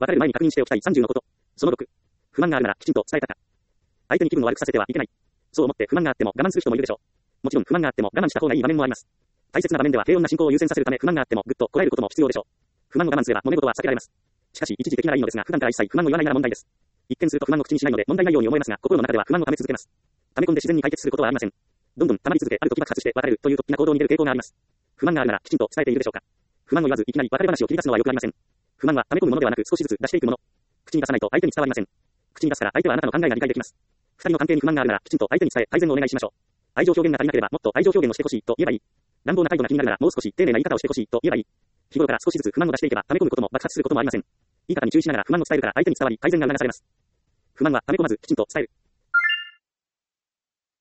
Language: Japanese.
別れる前に確認しておきたい30のこと。その6。不満があるならきちんと伝えたか。相手に気分を悪くさせてはいけない。そう思って不満があっても我慢する人もいるでしょう。もちろん不満があっても我慢した方がいい場面もあります。大切な場面では平穏な進行を優先させるため不満があってもぐっとこらえることも必要でしょう。不満を我慢すれば揉め事は避けられます。しかし一時的ならいいのですが普段から一切不満を言わないなら問題です。一見すると不満を口にしないので問題ないように思えますが心の中では不満を溜め続けます。溜め込んで自然に解決することはありません。どんどん溜まり続けある時爆発して別れるという突飛な行動に出る傾向があります。不満があるならきちんと伝えているでしょうか。不満を言わずいきなり別れ話を切り出すのは良くありません。不満は溜め込むものではなく少しずつ出していくもの。口に出さないと相手に伝わりません。口に出すから相手はあなたの考えが理解できます。二人の関係に不満があるならきちんと相手に伝え改善をお願いしましょう。愛情表現が足りなければもっと愛情表現をしてほしいと言えばいい。乱暴な態度が気になるならもう少し丁寧な言い方をしてほしいと言えばいい。日頃から少しずつ不満を出していけば溜め込むことも爆発することもありません。言い方に注意しながら不満を伝えるから相手に伝わり改善が促されます。不満は溜め込まずきちんと伝える。